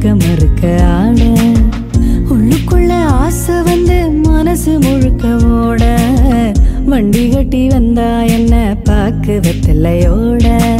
மறுக்க ஆட உள்ளுக்குள்ள ஆசை வந்து மனசு முழுக்க ஓட வண்டி கட்டி வந்தா என்ன பாக்கு வெத்தலையோட